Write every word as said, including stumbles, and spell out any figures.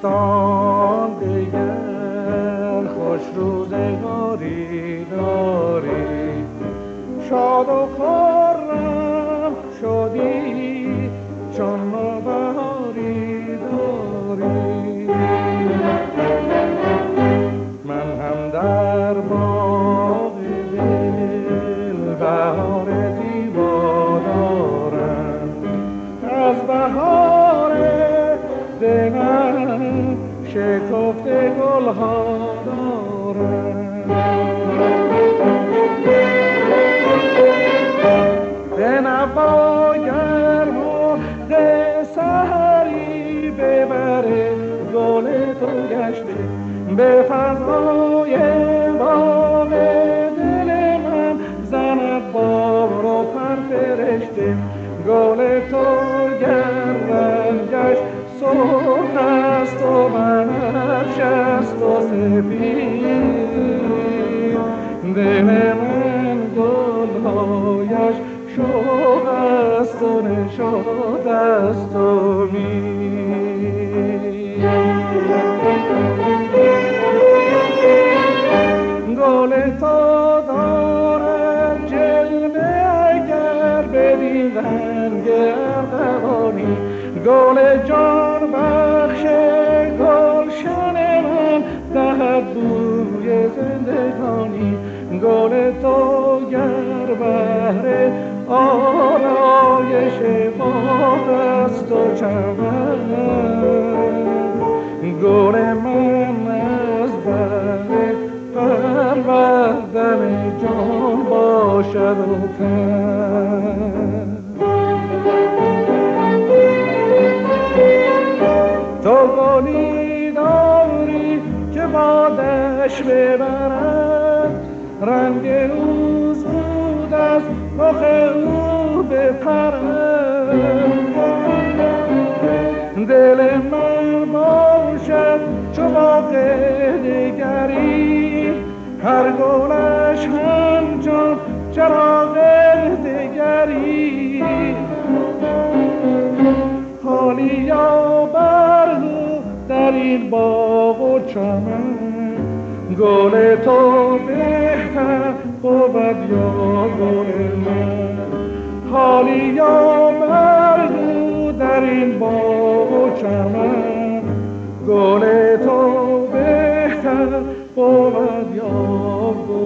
سال دیگر خوش روزگاری داری، شاد و خرم شدی چون نوبهاری داری. من هم در باغ دل بهار زیبا دارم، از بهار دلم شکفته گلها دارم. به نواگر مرغ سحری ببره گل تو گشته، به فضای باغ دل من زند بار و پر فرشته. گل تو گر رنگش سرخ است و بنفش است و سفید، دل من گلهایش شوق است و نشاط است و مید. گل تو دارد جلوه اگر بدیدن گردبانی، گل جان بخش گلشن من دهد بوی زندگانی. گل تو گر بهر آرایش باغ است و چمن، گل من از بهر پروردن جان باشد و تن. تو گلی داری که بادش ببرد، رنگ او زود از رخ او بپرد. دل من باشد چو باغ دگری، هر گلش همچون چراغ دگری. حالیا برگو در این باغ و چمن، گل تو بهتر بود یا گل من. حالیا برگو در این باغ و چمن، گل تو بهتر بود یا گل